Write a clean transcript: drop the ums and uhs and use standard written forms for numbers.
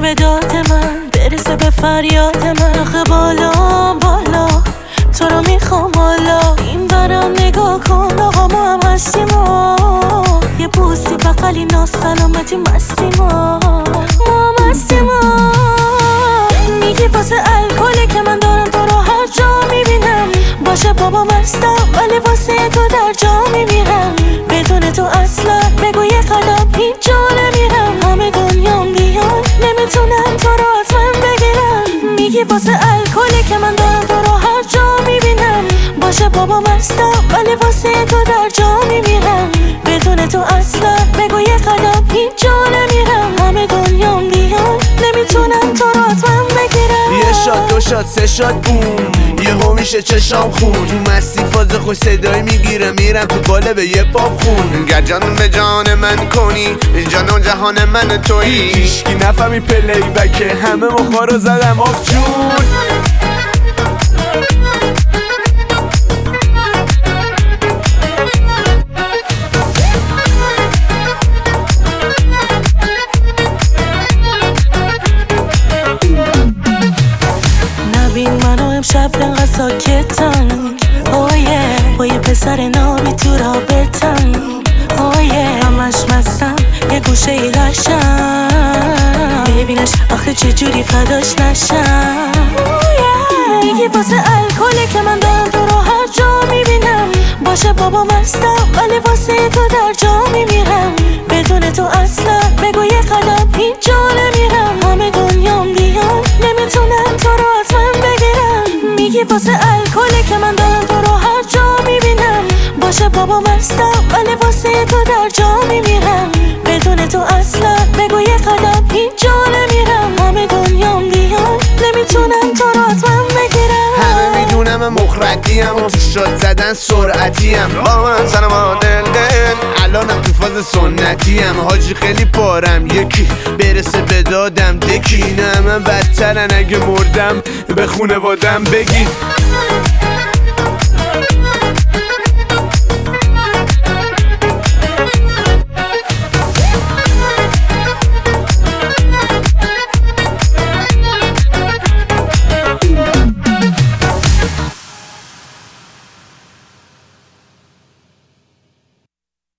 به داد من، برسه به فریاد من. آخه بالا بالا تو رو میخوام حالا، این برم نگاه کن آقا ما هم هستیم یه بوسی بغلی ناز سلامتی مستیم ما هم هستیم میگی واسه الکلی که من دارم تو رو هر جا میبینم. باشه بابا مستم ولی واسه تو در جا میمیرم. بدون تو اصلا بگو یه قدم هیچ جا نمیرم. همه دنیام بیان نمیتونن تو رو از من بگیرم. میگی واسه الکلی که من دارم تو رو هر جا میبینم. باشه بابا مستم ولی واسه تو در جا میمیرم. بدون تو اصلا بگو یه قدم هیچ جا نمیرم. همه دنیام بیان نمیتونن تو رو از من بگیرم. یه شات دو شات سه شات بوم یهو میشه چشام خون. تو مستی فاز خوش صدایی میگیره میرم تو قالب یه پاپ خون. گر جان به جان من کنی جان و جهان من تویی. هیشکی نفهمی پلی بکه همه مخا رو زدم آف جون. نبین منو امشب انقدر ساکتم با یه پسر نابی تو رابطم همش مستم یه گوشه ای لشم. ببینش آخه چجوری فداش نشم. میگی واسه الکلی که من دارم تو رو هر جا میبینم. باشه بابا مستم ولی واسه تو در جا میمیرم. بدون تو اصلا بگو یه قدم هیچ جا نمیرم. همه دنیام بیان نمیتونن تو رو از من بگیرم. میگی واسه الکلی که من دارم تو رو هر جا میبینم. باشه بابا مستم ولی واسه تو در جا میمیرم. بدون تو اصلا بگو یه قدم هیچ جا نمیرم. همه دنیام بیان نمیتونن تو رو از من بگیرم. همه میدونم مخردیم و تو شاد زدن سرعتیم. با من سلام دل الانم تو فاز سنتیم. حاجی خیلی پارم یکی برسه به دادم دکی. نه من بدترن اگه مردم به خونوادم بگی.